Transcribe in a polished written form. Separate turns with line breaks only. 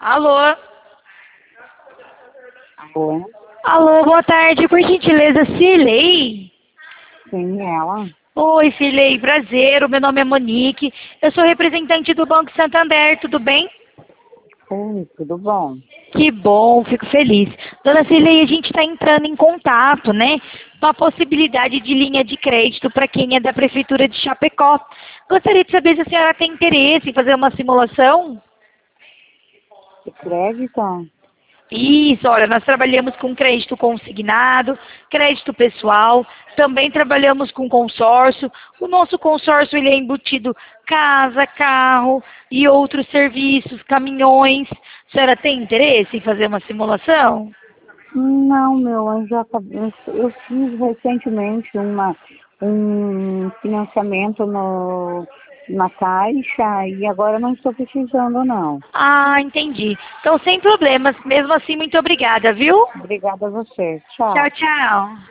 Alô?
Oi,
Alô, boa tarde. Por gentileza, Cirlei?
sim, ela.
Oi, Cirlei, prazer. O meu nome é Monique. Eu sou representante do Banco Santander, tudo bem?
Oi, tudo bom?
Que bom, fico feliz. Dona Cirlei, a gente está entrando em contato, né? Com a possibilidade de linha de crédito para quem é da Prefeitura de Chapecó. Gostaria de saber se a senhora tem interesse em fazer uma simulação?
De crédito?
Isso, olha, nós trabalhamos com crédito consignado, crédito pessoal, também trabalhamos com consórcio. O nosso consórcio ele é embutido casa, carro e outros serviços, caminhões. A senhora tem interesse em fazer uma simulação?
Não, meu, eu fiz recentemente um financiamento na Caixa e agora não estou precisando, não.
Ah, entendi. Então, sem problemas. Mesmo assim, muito obrigada, viu?
Obrigada a você.
Tchau,
Tchau.
tchau.